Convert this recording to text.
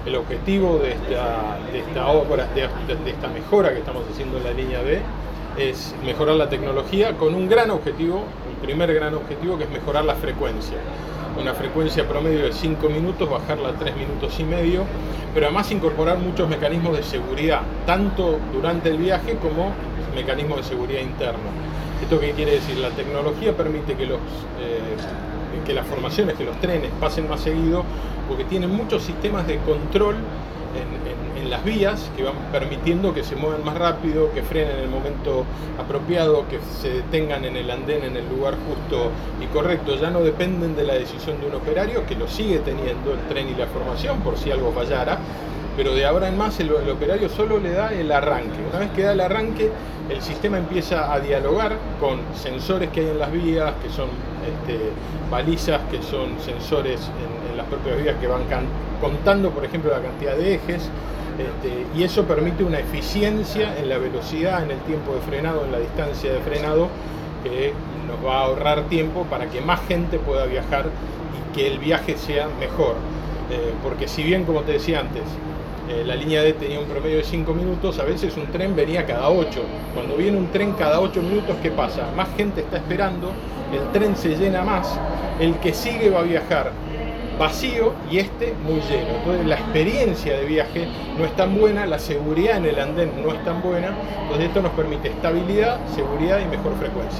El objetivo de esta obra, de esta mejora que estamos haciendo en la línea B, es mejorar la tecnología con un gran objetivo, el primer gran objetivo, que es mejorar la frecuencia. Una frecuencia promedio de 5 minutos, bajarla a 3 minutos y medio, pero además incorporar muchos mecanismos de seguridad, tanto durante el viaje como mecanismos de seguridad interno. ¿Esto qué quiere decir? La tecnología permite que las formaciones, que los trenes pasen más seguido, porque tienen muchos sistemas de control en las vías que van permitiendo que se muevan más rápido, que frenen en el momento apropiado, que se detengan en el andén en el lugar justo y correcto. Ya no dependen de la decisión de un operario, que lo sigue teniendo el tren y la formación por si algo fallara, pero de ahora en más el operario solo le da el arranque. Una vez que da el arranque, el sistema empieza a dialogar con sensores que hay en las vías, que son balizas, que son sensores en las propias vías que van contando, por ejemplo, la cantidad de ejes, y eso permite una eficiencia en la velocidad, en el tiempo de frenado, en la distancia de frenado, que nos va a ahorrar tiempo para que más gente pueda viajar y que el viaje sea mejor. Porque si bien, como te decía antes, la línea D tenía un promedio de 5 minutos, a veces un tren venía cada 8. Cuando viene un tren cada 8 minutos, ¿qué pasa? Más gente está esperando, el tren se llena más, el que sigue va a viajar vacío y muy lleno. Entonces la experiencia de viaje no es tan buena, la seguridad en el andén no es tan buena, entonces esto nos permite estabilidad, seguridad y mejor frecuencia.